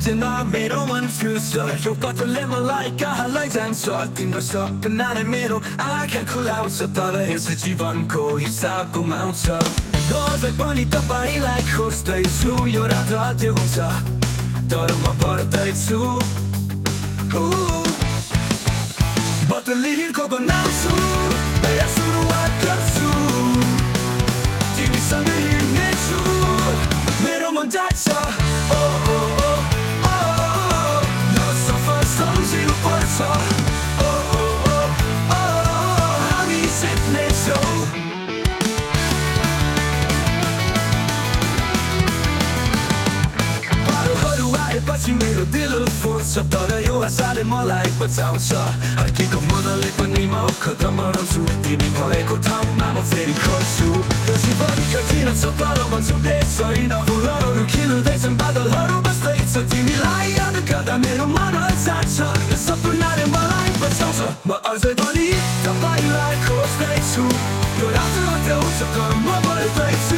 na मेरो मन फिर्छ यो कतले मलाई कहाँलाई जान्छ तिम्रो सपनाले मेरो आँखा खुलाउँछ तर यस जीवनको हिसाब गुमाउँछ अझै पनि तपाईँलाई खोज्दैछु यो रात अझै हुन्छ तर म पर्दैछु बदलिएको बनाउँछु नयाँ सुरुवात गर्छु तिमीसँग हिँड्नेछु मेरो मन जान्छ यो सफर सम्झिनु पर्छ हामी सिक्नेछौँ पछि मेरो दिल फुट्छ तर यो आशाले मलाई बचाउँछ अर्कीको मुनाले पनि म खतम बनाउँछु तिमी भएको ठाउँमा म फेरि खोज्छु यो जीवन कठिन छ तर म छुट्टै छैन फुलहरू खिल्दैछन् बादलहरू बस्दैछ तिमीलाई याद गर्दा मेरो मन जान्छ यो सपनाले मलाई बचाउँछ म अझै पनि तपाईँलाई खोज्दैछु यो रात आउँछ तर म बढ्दैछु